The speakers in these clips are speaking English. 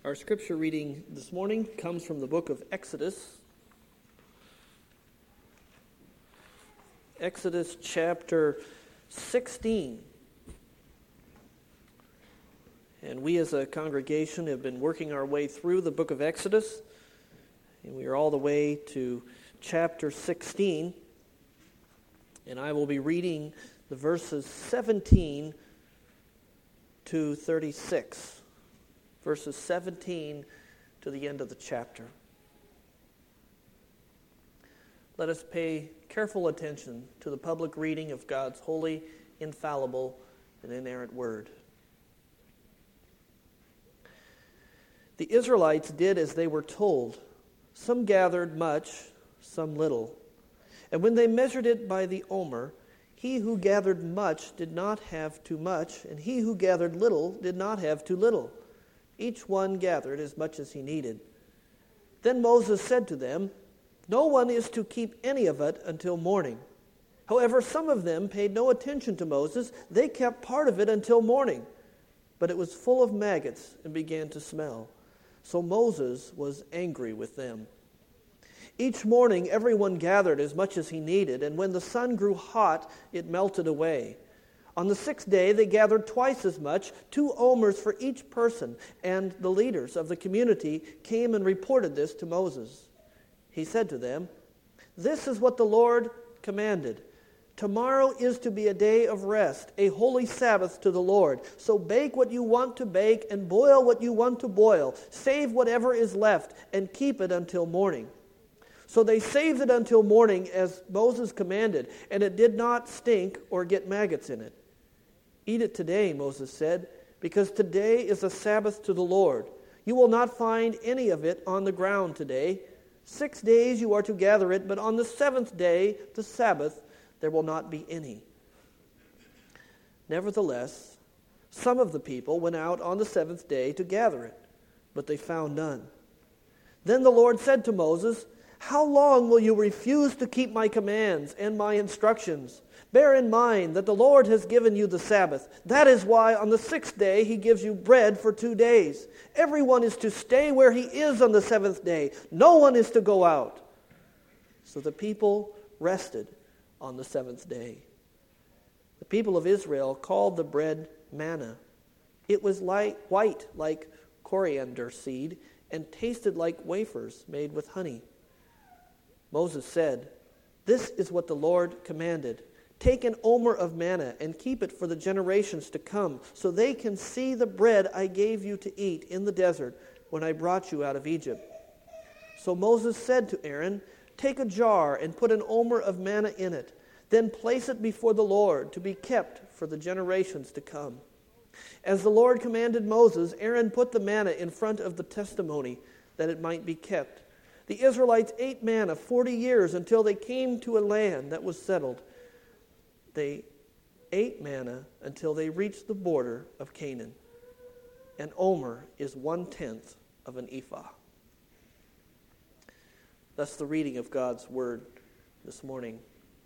Our scripture reading this morning comes from the book of Exodus. Exodus chapter 16. And we as a congregation have been working our way through the book of Exodus. And we are all the way to chapter 16. And I will be reading the verses 17 to 36. Verses 17 to the end of the chapter. Let us pay careful attention to the public reading of God's holy, infallible, and inerrant word. The Israelites did as they were told. Some gathered much, some little. And when they measured it by the omer, he who gathered much did not have too much, and he who gathered little did not have too little. Each one gathered as much as he needed. Then Moses said to them, "No one is to keep any of it until morning." However, some of them paid no attention to Moses. They kept part of it until morning. But it was full of maggots and began to smell. So Moses was angry with them. Each morning everyone gathered as much as he needed, and when the sun grew hot, it melted away. On the sixth day, they gathered twice as much, 2 omers for each person, and the leaders of the community came and reported this to Moses. He said to them, "This is what the Lord commanded. Tomorrow is to be a day of rest, a holy Sabbath to the Lord. So bake what you want to bake and boil what you want to boil. Save whatever is left and keep it until morning." So they saved it until morning as Moses commanded, and it did not stink or get maggots in it. "Eat it today," Moses said, "because today is a Sabbath to the Lord. You will not find any of it on the ground today. 6 days you are to gather it, but on the 7th day, the Sabbath, there will not be any." Nevertheless, some of the people went out on the 7th day to gather it, but they found none. Then the Lord said to Moses, "How long will you refuse to keep my commands and my instructions? Bear in mind that the Lord has given you the Sabbath. That is why on the 6th day he gives you bread for 2 days. Everyone is to stay where he is on the 7th day. No one is to go out." So the people rested on the 7th day. The people of Israel called the bread manna. It was white like coriander seed and tasted like wafers made with honey. Moses said, "This is what the Lord commanded. Take an omer of manna and keep it for the generations to come, so they can see the bread I gave you to eat in the desert when I brought you out of Egypt." So Moses said to Aaron, "Take a jar and put an omer of manna in it. Then place it before the Lord to be kept for the generations to come." As the Lord commanded Moses, Aaron put the manna in front of the testimony that it might be kept. The Israelites ate manna 40 years until they came to a land that was settled. They ate manna until they reached the border of Canaan. An omer is 1/10 of an ephah. That's the reading of God's word this morning.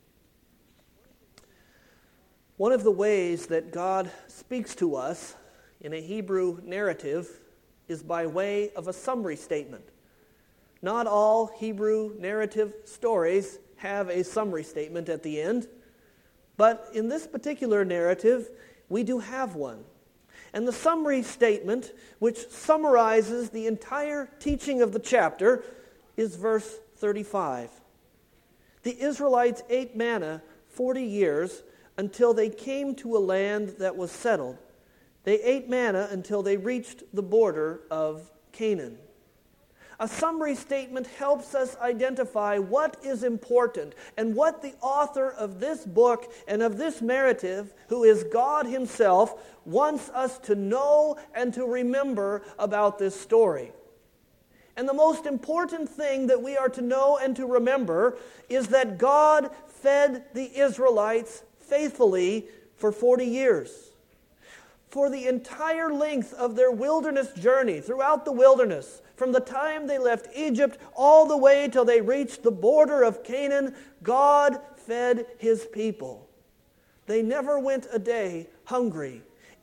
One of the ways that God speaks to us in a Hebrew narrative is by way of a summary statement. Not all Hebrew narrative stories have a summary statement at the end, but in this particular narrative, we do have one. And the summary statement, which summarizes the entire teaching of the chapter, is verse 35. The Israelites ate manna 40 years until they came to a land that was settled. They ate manna until they reached the border of Canaan. A summary statement helps us identify what is important and what the author of this book and of this narrative, who is God himself, wants us to know and to remember about this story. And the most important thing that we are to know and to remember is that God fed the Israelites faithfully for 40 years. For the entire length of their wilderness journey, throughout the wilderness, from the time they left Egypt all the way till they reached the border of Canaan, God fed his people. They never went a day hungry.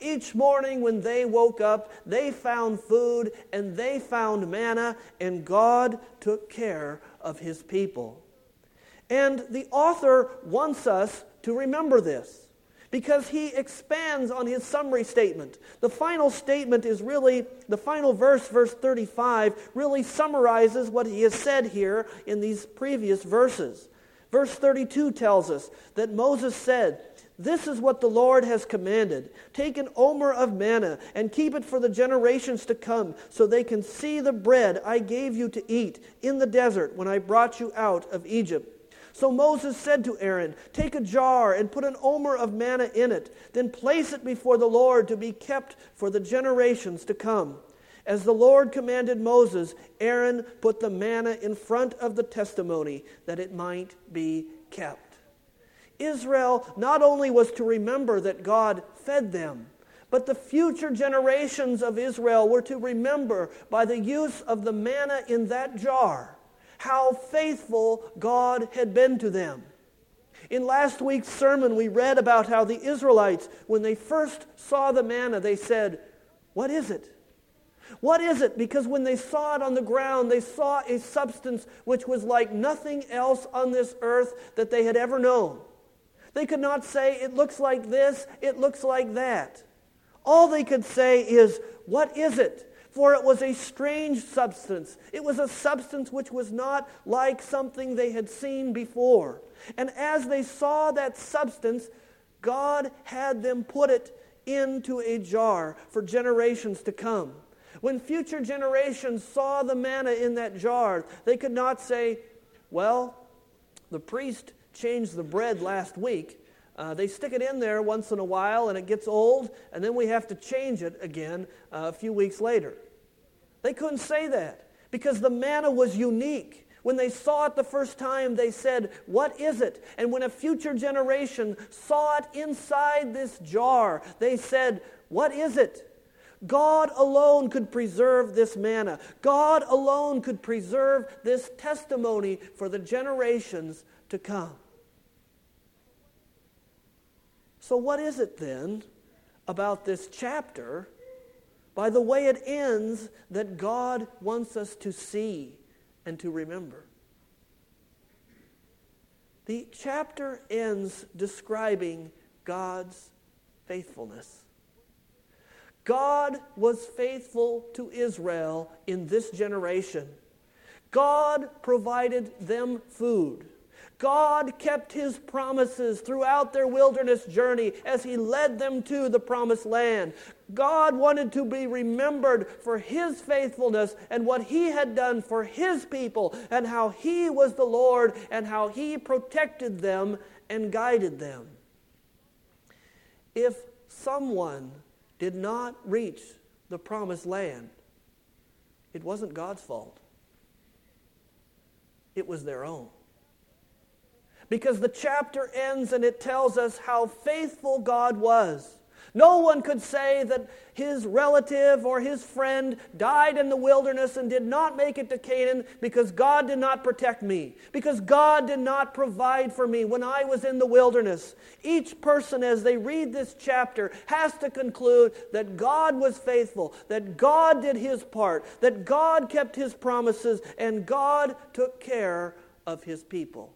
Each morning when they woke up, they found food and they found manna, and God took care of his people. And the author wants us to remember this, because he expands on his summary statement. The final statement is really, the final verse, verse 35, really summarizes what he has said here in these previous verses. Verse 32 tells us that Moses said, "This is what the Lord has commanded. Take an omer of manna and keep it for the generations to come, so they can see the bread I gave you to eat in the desert when I brought you out of Egypt." So Moses said to Aaron, "Take a jar and put an omer of manna in it. Then place it before the Lord to be kept for the generations to come." As the Lord commanded Moses, Aaron put the manna in front of the testimony that it might be kept. Israel not only was to remember that God fed them, but the future generations of Israel were to remember by the use of the manna in that jar how faithful God had been to them. In last week's sermon, we read about how the Israelites, when they first saw the manna, they said, "What is it? What is it?" Because when they saw it on the ground, they saw a substance which was like nothing else on this earth that they had ever known. They could not say, "It looks like this, it looks like that." All they could say is, "What is it?" For it was a strange substance. It was a substance which was not like something they had seen before. And as they saw that substance, God had them put it into a jar for generations to come. When future generations saw the manna in that jar, they could not say, "Well, the priest changed the bread last week. They stick it in there once in a while and it gets old, and then we have to change it again a few weeks later." They couldn't say that because the manna was unique. When they saw it the first time, they said, "What is it?" And when a future generation saw it inside this jar, they said, "What is it?" God alone could preserve this manna. God alone could preserve this testimony for the generations to come. So what is it then about this chapter, by the way it ends, that God wants us to see and to remember? The chapter ends describing God's faithfulness. God was faithful to Israel in this generation. God provided them food. God kept his promises throughout their wilderness journey as he led them to the promised land. God wanted to be remembered for his faithfulness and what he had done for his people and how he was the Lord and how he protected them and guided them. If someone did not reach the promised land, it wasn't God's fault. It was their own. Because the chapter ends and it tells us how faithful God was. No one could say that his relative or his friend died in the wilderness and did not make it to Canaan because God did not protect me, because God did not provide for me when I was in the wilderness. Each person, as they read this chapter, has to conclude that God was faithful, that God did his part, that God kept his promises, and God took care of his people.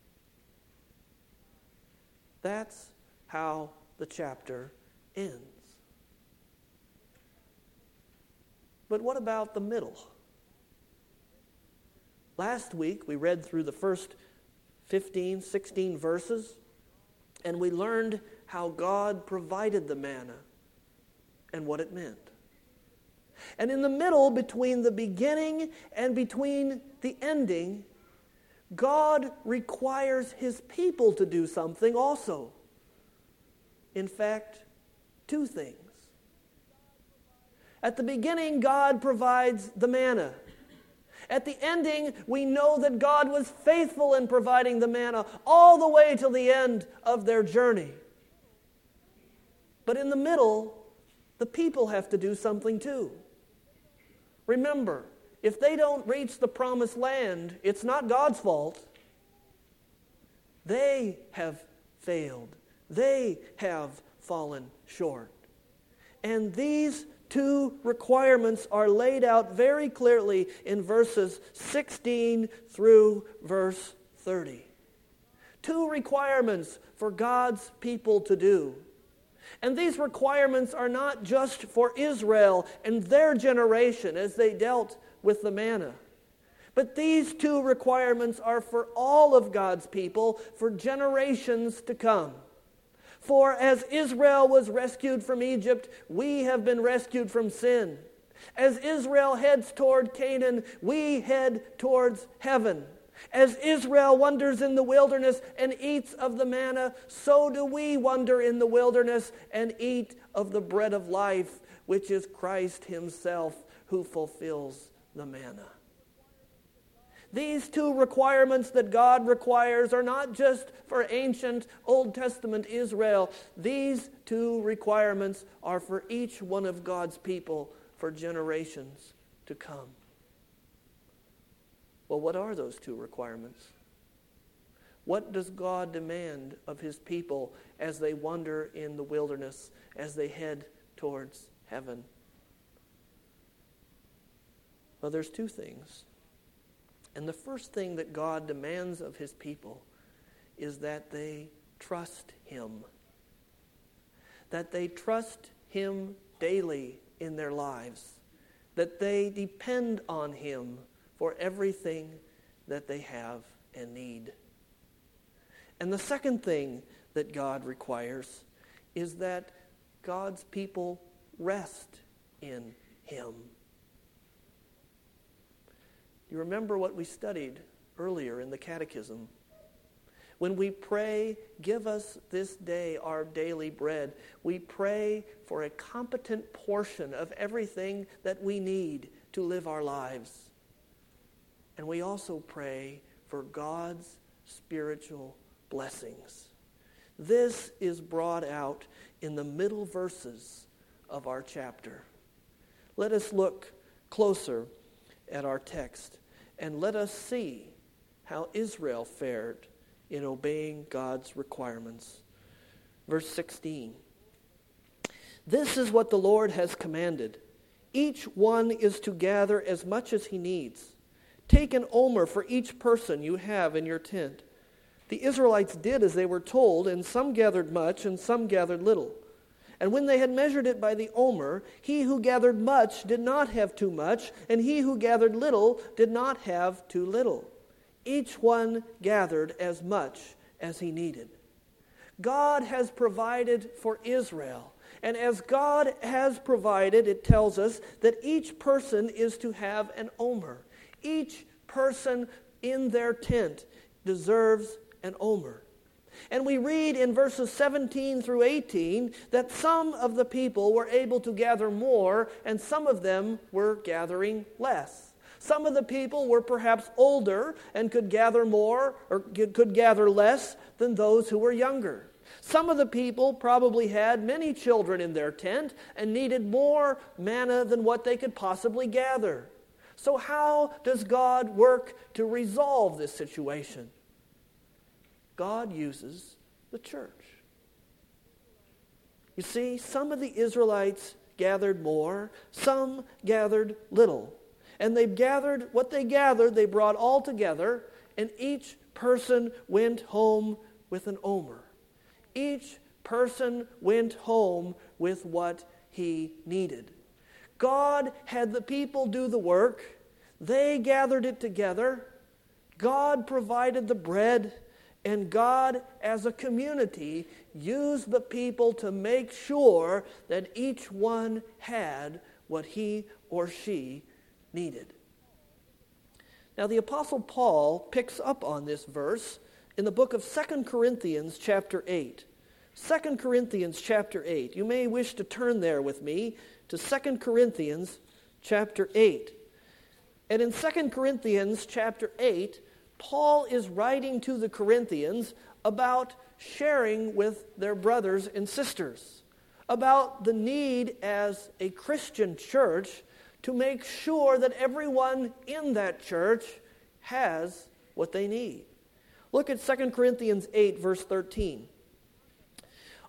That's how the chapter ends. But what about the middle? Last week we read through the first 15, 16 verses, and we learned how God provided the manna and what it meant. And in the middle, between the beginning and between the ending, God requires his people to do something also. In fact, two things. At the beginning, God provides the manna. At the ending, we know that God was faithful in providing the manna all the way till the end of their journey. But in the middle, the people have to do something too. Remember, if they don't reach the promised land, it's not God's fault. They have failed. They have fallen short. And these two requirements are laid out very clearly in verses 16 through verse 30. Two requirements for God's people to do. And these requirements are not just for Israel and their generation as they dealt with the manna. But these two requirements are for all of God's people for generations to come. For as Israel was rescued from Egypt, we have been rescued from sin. As Israel heads toward Canaan, we head towards heaven. As Israel wanders in the wilderness and eats of the manna, so do we wander in the wilderness and eat of the bread of life, which is Christ himself who fulfills the manna. These two requirements that God requires are not just for ancient Old Testament Israel. These two requirements are for each one of God's people for generations to come. Well, what are those two requirements? What does God demand of his people as they wander in the wilderness, as they head towards heaven? Well, there's two things. And the first thing that God demands of his people is that they trust him. That they trust him daily in their lives. That they depend on him for everything that they have and need. And the second thing that God requires is that God's people rest in him. You remember what we studied earlier in the Catechism? When we pray, give us this day our daily bread, we pray for a competent portion of everything that we need to live our lives. And we also pray for God's spiritual blessings. This is brought out in the middle verses of our chapter. Let us look closer at our text and let us see how Israel fared in obeying God's requirements. Verse 16. This is what the Lord has commanded. Each one is to gather as much as he needs. Take an omer for each person you have in your tent. The Israelites did as they were told, and some gathered much, and some gathered little. And when they had measured it by the omer, he who gathered much did not have too much, and he who gathered little did not have too little. Each one gathered as much as he needed. God has provided for Israel. And as God has provided, it tells us that each person is to have an omer. Each person in their tent deserves an omer. And we read in verses 17 through 18 that some of the people were able to gather more and some of them were gathering less. Some of the people were perhaps older and could gather more or could gather less than those who were younger. Some of the people probably had many children in their tent and needed more manna than what they could possibly gather. So how does God work to resolve this situation? God uses the church. You see, some of the Israelites gathered more, some gathered little. And they gathered what they gathered, they brought all together, and each person went home with an omer. Each person went home with what he needed. God had the people do the work. They gathered it together. God provided the bread. And God, as a community, used the people to make sure that each one had what he or she needed. Now, the Apostle Paul picks up on this verse in the book of 2 Corinthians chapter 8. 2 Corinthians chapter 8. You may wish to turn there with me to 2 Corinthians chapter 8. And in 2 Corinthians chapter 8, Paul is writing to the Corinthians about sharing with their brothers and sisters, about the need as a Christian church to make sure that everyone in that church has what they need. Look at 2 Corinthians 8, verse 13.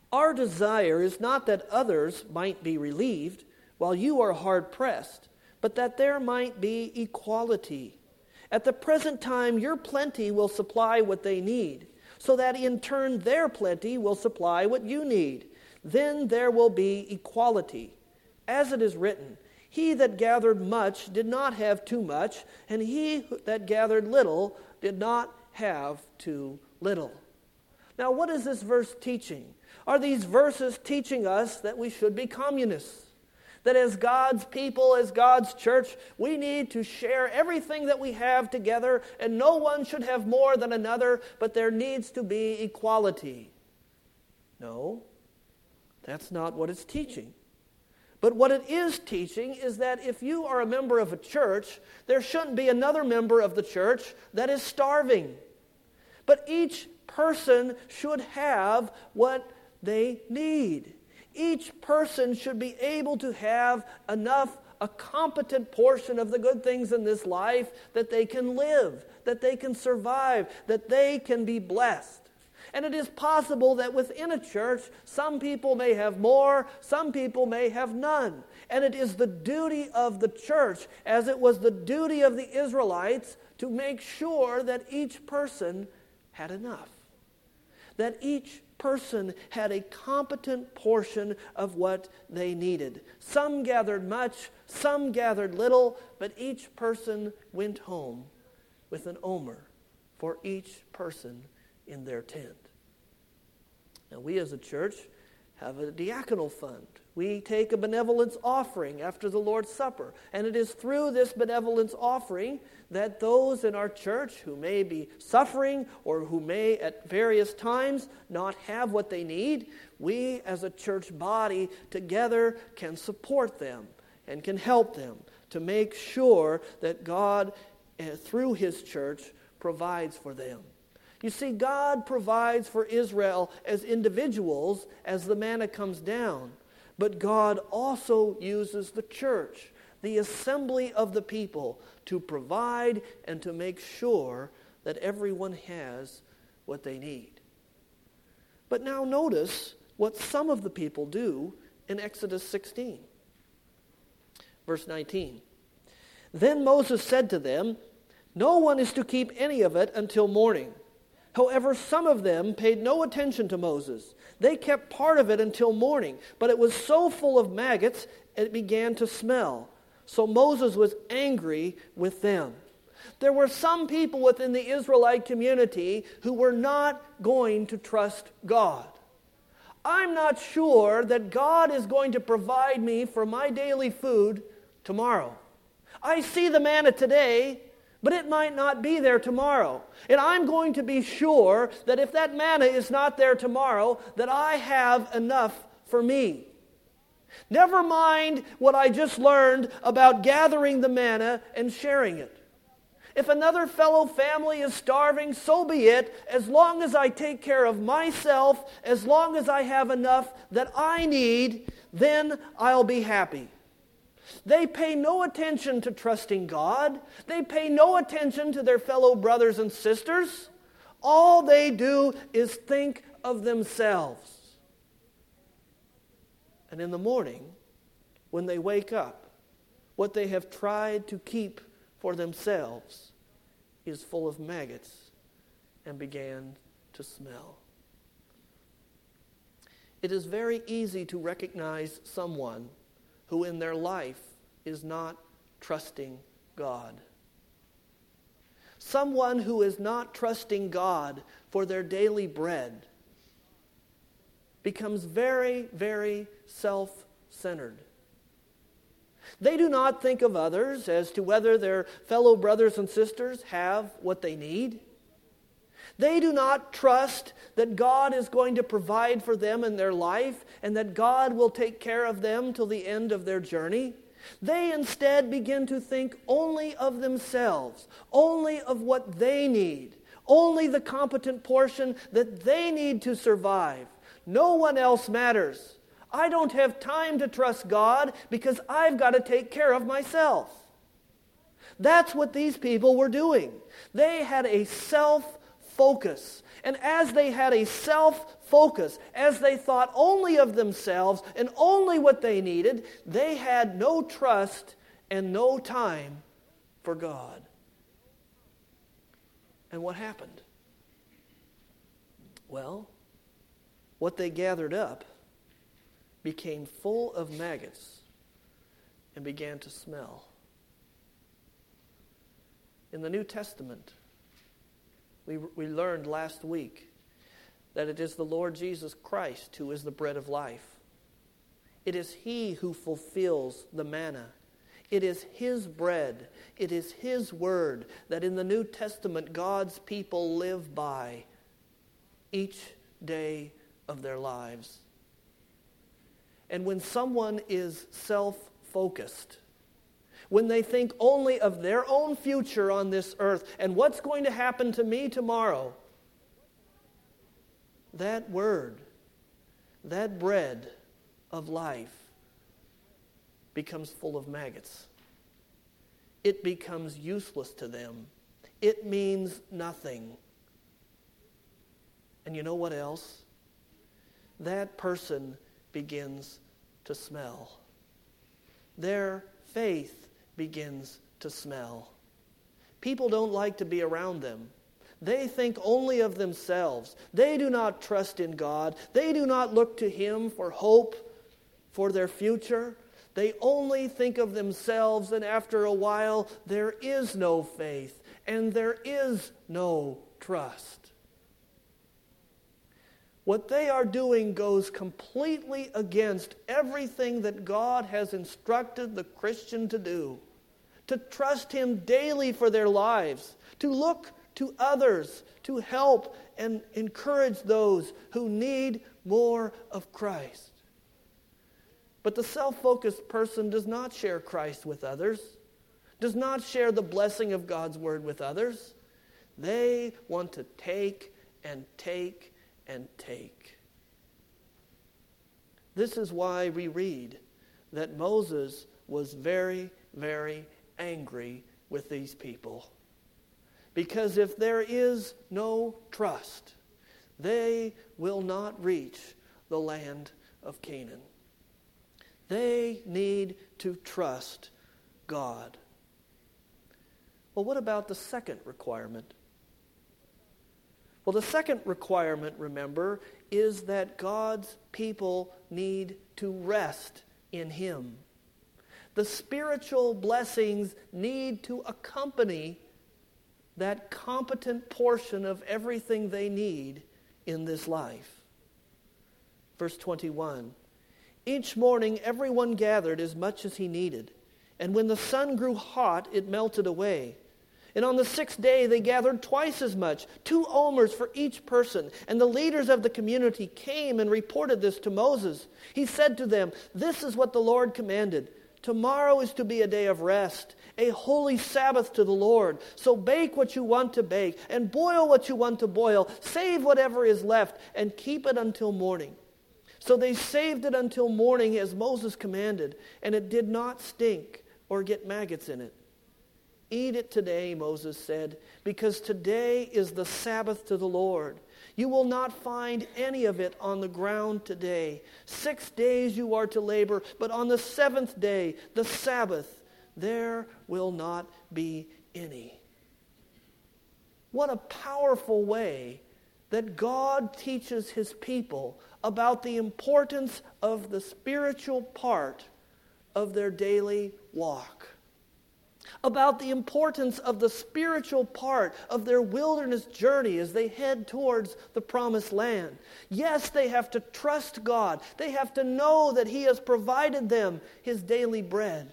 Our desire is not that others might be relieved while you are hard pressed, but that there might be equality. At the present time, your plenty will supply what they need, so that in turn their plenty will supply what you need. Then there will be equality. As it is written, he that gathered much did not have too much, and he that gathered little did not have too little. Now, what is this verse teaching? Are these verses teaching us that we should be communists? That as God's people, as God's church, we need to share everything that we have together, and no one should have more than another, but there needs to be equality. No, that's not what it's teaching. But what it is teaching is that if you are a member of a church, there shouldn't be another member of the church that is starving. But each person should have what they need. Each person should be able to have a competent portion of the good things in this life that they can live, that they can survive, that they can be blessed. And it is possible that within a church, some people may have more, some people may have none. And it is the duty of the church, as it was the duty of the Israelites, to make sure that each person had enough. That each person had a competent portion of what they needed. Some gathered much, some gathered little, but each person went home with an omer for each person in their tent. Now, we as a church have a diaconal fund. We take a benevolence offering after the Lord's Supper, and it is through this benevolence offering that those in our church who may be suffering or who may at various times not have what they need, we as a church body together can support them and can help them to make sure that God, through His church, provides for them. You see, God provides for Israel as individuals as the manna comes down, but God also uses the church, the assembly of the people, to provide and to make sure that everyone has what they need. But now notice what some of the people do in Exodus 16. Verse 19. Then Moses said to them, "No one is to keep any of it until morning." However, some of them paid no attention to Moses. They kept part of it until morning, but it was so full of maggots it began to smell. So Moses was angry with them. There were some people within the Israelite community who were not going to trust God. I'm not sure that God is going to provide me for my daily food tomorrow. I see the manna today, but it might not be there tomorrow. And I'm going to be sure that if that manna is not there tomorrow, that I have enough for me. Never mind what I just learned about gathering the manna and sharing it. If another fellow family is starving, so be it, as long as I take care of myself, as long as I have enough that I need, then I'll be happy. They pay no attention to trusting God. They pay no attention to their fellow brothers and sisters. All they do is think of themselves. And in the morning, when they wake up, what they have tried to keep for themselves is full of maggots and began to smell. It is very easy to recognize someone who in their life is not trusting God. Someone who is not trusting God for their daily bread becomes very, very self-centered. They do not think of others as to whether their fellow brothers and sisters have what they need. They do not trust that God is going to provide for them in their life and that God will take care of them till the end of their journey. They instead begin to think only of themselves, only of what they need, only the competent portion that they need to survive. No one else matters. I don't have time to trust God because I've got to take care of myself. That's what these people were doing. They had a self-focus, And as they had a self-focus, as they thought only of themselves and only what they needed, they had no trust and no time for God. And what happened? Well, what they gathered up became full of maggots and began to smell. In the New Testament, we learned last week that it is the Lord Jesus Christ who is the bread of life. It is He who fulfills the manna. It is His bread. It is His word that in the New Testament God's people live by each day of their lives. And when someone is self-focused, when they think only of their own future on this earth and what's going to happen to me tomorrow, that word, that bread of life becomes full of maggots. It becomes useless to them. It means nothing. And you know what else? That person begins to smell. Their faith begins to smell. People don't like to be around them. They think only of themselves. They do not trust in God. They do not look to Him for hope for their future. They only think of themselves, and after a while, there is no faith and there is no trust. What they are doing goes completely against everything that God has instructed the Christian to do. To trust Him daily for their lives. To look to others. To help and encourage those who need more of Christ. But the self-focused person does not share Christ with others. Does not share the blessing of God's word with others. They want to take and take and take. This is why we read that Moses was very, very angry with these people. Because if there is no trust, they will not reach the land of Canaan. They need to trust God. Well, what about the second requirement? Well, the second requirement, remember, is that God's people need to rest in Him. The spiritual blessings need to accompany that competent portion of everything they need in this life. Verse 21, each morning everyone gathered as much as he needed, and when the sun grew hot, it melted away. And on the 6th day they gathered twice as much, 2 omers for each person. And the leaders of the community came and reported this to Moses. He said to them, this is what the Lord commanded. Tomorrow is to be a day of rest, a holy Sabbath to the Lord. So bake what you want to bake, and boil what you want to boil. Save whatever is left, and keep it until morning. So they saved it until morning as Moses commanded, and it did not stink or get maggots in it. Eat it today, Moses said, because today is the Sabbath to the Lord. You will not find any of it on the ground today. 6 days you are to labor, but on the 7th day, the Sabbath, there will not be any. What a powerful way that God teaches His people about the importance of the spiritual part of their daily walk. About the importance of the spiritual part of their wilderness journey as they head towards the promised land. Yes, they have to trust God. They have to know that He has provided them His daily bread.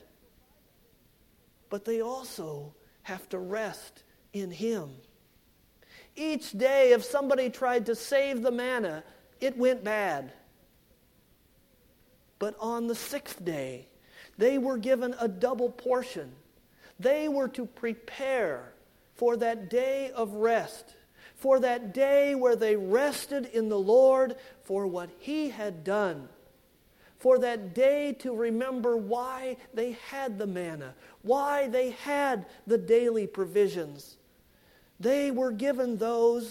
But they also have to rest in Him. Each day, if somebody tried to save the manna, it went bad. But on the 6th day, they were given a double portion. They were to prepare for that day of rest, for that day where they rested in the Lord for what He had done, for that day to remember why they had the manna, why they had the daily provisions. They were given those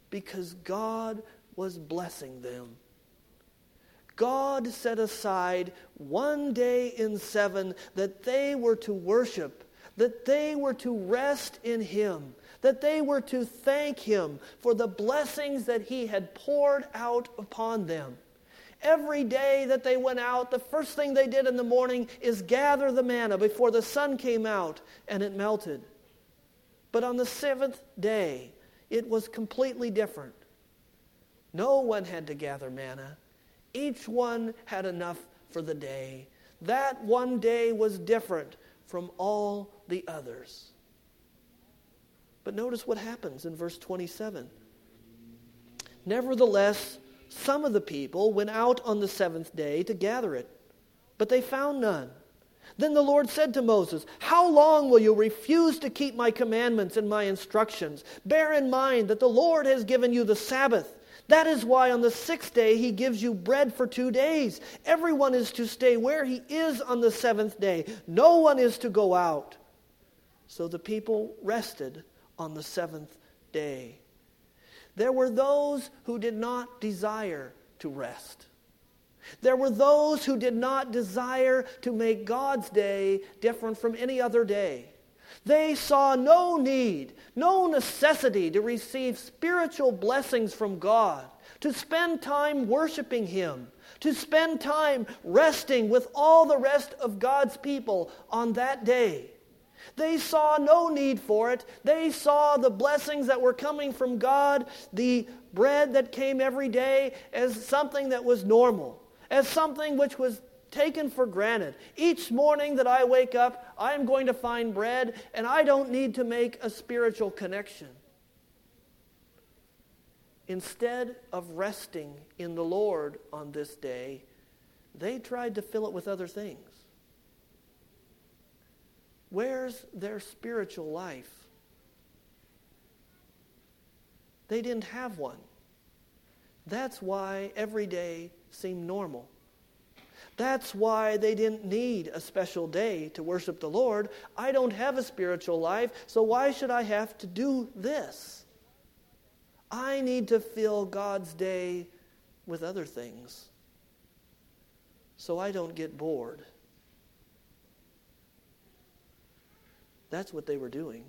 because God was blessing them. God set aside one day in 7 that they were to worship, that they were to rest in Him, that they were to thank Him for the blessings that He had poured out upon them. Every day that they went out, the first thing they did in the morning is gather the manna before the sun came out and it melted. But on the 7th day, it was completely different. No one had to gather manna. Each one had enough for the day. That one day was different from all the others. But notice what happens in verse 27. Nevertheless, some of the people went out on the 7th day to gather it, but they found none. Then the Lord said to Moses, "How long will you refuse to keep my commandments and my instructions? Bear in mind that the Lord has given you the Sabbath. That is why on the 6th day He gives you bread for 2 days. Everyone is to stay where he is on the 7th day. No one is to go out." So the people rested on the 7th day. There were those who did not desire to rest. There were those who did not desire to make God's day different from any other day. They saw no need, no necessity to receive spiritual blessings from God, to spend time worshiping Him, to spend time resting with all the rest of God's people on that day. They saw no need for it. They saw the blessings that were coming from God, the bread that came every day, as something that was normal, as something which was taken for granted. Each morning that I wake up, I am going to find bread, and I don't need to make a spiritual connection. Instead of resting in the Lord on this day, they tried to fill it with other things. Where's their spiritual life? They didn't have one. That's why every day seemed normal. That's why they didn't need a special day to worship the Lord. I don't have a spiritual life, so why should I have to do this? I need to fill God's day with other things so I don't get bored. That's what they were doing.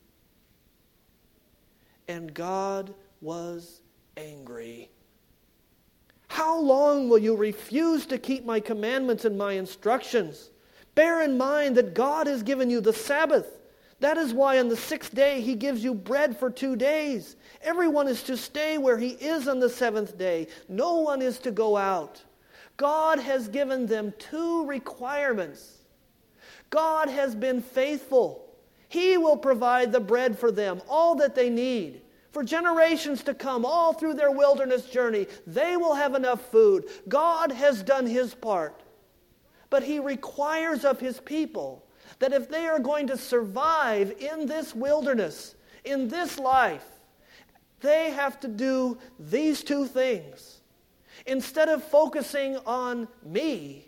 And God was angry. "How long will you refuse to keep my commandments and my instructions? Bear in mind that God has given you the Sabbath. That is why on the 6th day He gives you bread for 2 days. Everyone is to stay where he is on the 7th day. No one is to go out." God has given them 2 requirements. God has been faithful. He will provide the bread for them, all that they need. For generations to come, all through their wilderness journey, they will have enough food. God has done His part. But He requires of His people that if they are going to survive in this wilderness, in this life, they have to do these 2 things. Instead of focusing on me,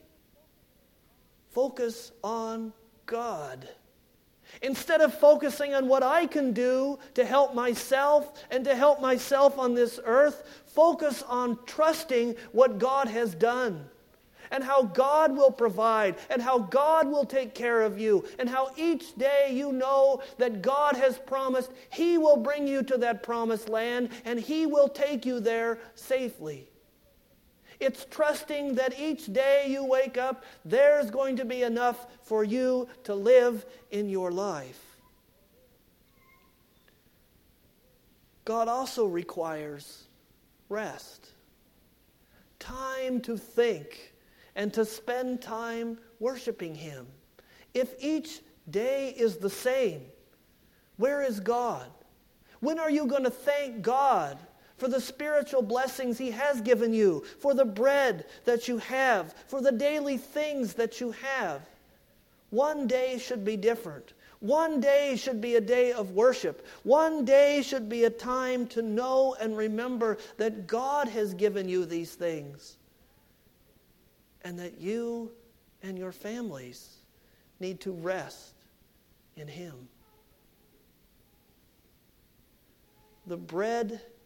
focus on God. Instead of focusing on what I can do to help myself and to help myself on this earth, focus on trusting what God has done and how God will provide and how God will take care of you and how each day you know that God has promised He will bring you to that promised land and He will take you there safely. It's trusting that each day you wake up, there's going to be enough for you to live in your life. God also requires rest. Time to think and to spend time worshiping Him. If each day is the same, where is God? When are you going to thank God for the spiritual blessings He has given you, for the bread that you have, for the daily things that you have? One day should be different. One day should be a day of worship. One day should be a time to know and remember that God has given you these things and that you and your families need to rest in Him. The bread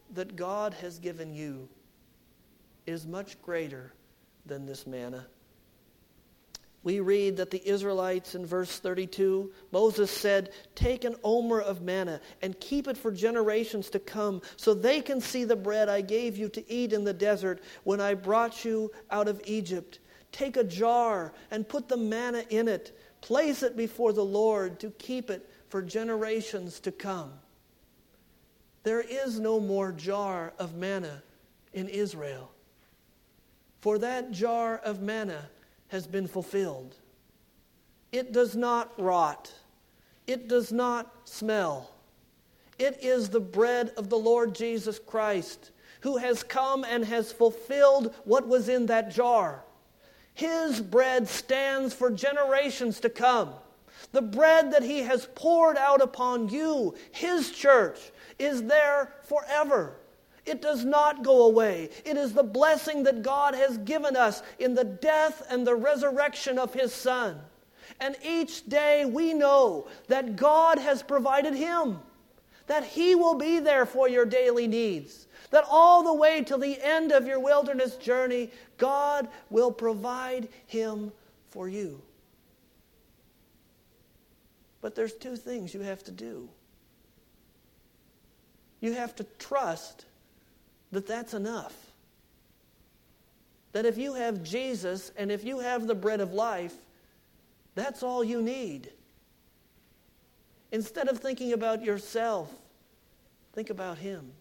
that God has given you is much greater than this manna. We read that the Israelites in verse 32, Moses said, "Take an omer of manna and keep it for generations to come, so they can see the bread I gave you to eat in the desert when I brought you out of Egypt. Take a jar and put the manna in it. Place it before the Lord to keep it for generations to come." There is no more jar of manna in Israel, for that jar of manna has been fulfilled. It does not rot. It does not smell. It is the bread of the Lord Jesus Christ, who has come and has fulfilled what was in that jar. His bread stands for generations to come. The bread that He has poured out upon you, His church, is there forever. It does not go away. It is the blessing that God has given us in the death and the resurrection of His Son. And each day we know that God has provided Him, that He will be there for your daily needs, that all the way to the end of your wilderness journey, God will provide Him for you. But there's two things you have to do. You have to trust that that's enough. That if you have Jesus and if you have the bread of life, that's all you need. Instead of thinking about yourself, think about Him.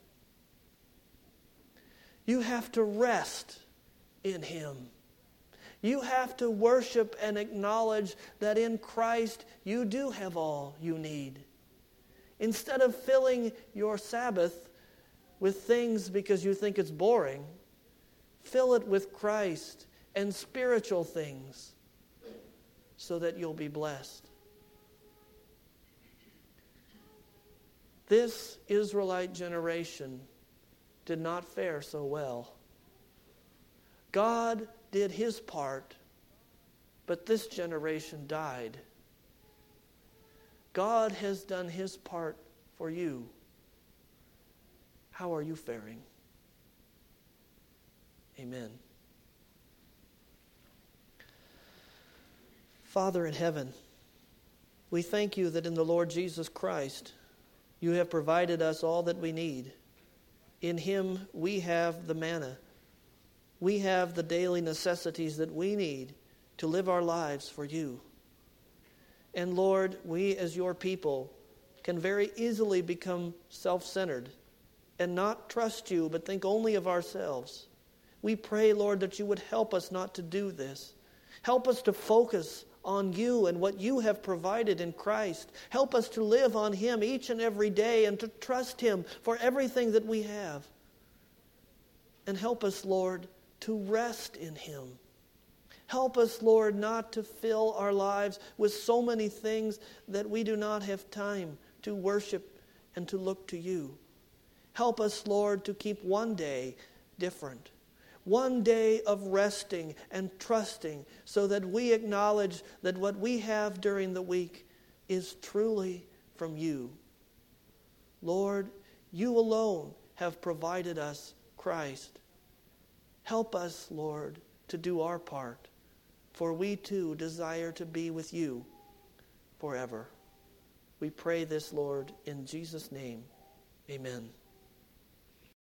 You have to rest in Him. You have to worship and acknowledge that in Christ you do have all you need. Instead of filling your Sabbath with things because you think it's boring, fill it with Christ and spiritual things so that you'll be blessed. This Israelite generation did not fare so well. God did His part, but this generation died. God has done His part for you. How are you faring? Amen. Father in heaven, we thank You that in the Lord Jesus Christ, You have provided us all that we need. In Him we have the manna. We have the daily necessities that we need to live our lives for You. And Lord, we as Your people can very easily become self-centered and not trust You, but think only of ourselves. We pray, Lord, that You would help us not to do this. Help us to focus on You and what You have provided in Christ. Help us to live on Him each and every day and to trust Him for everything that we have. And help us, Lord, to rest in Him. Help us, Lord, not to fill our lives with so many things that we do not have time to worship and to look to You. Help us, Lord, to keep one day different. One day of resting and trusting so that we acknowledge that what we have during the week is truly from You. Lord, You alone have provided us Christ. Help us, Lord, to do our part, for we too desire to be with You forever. We pray this, Lord, in Jesus' name. Amen.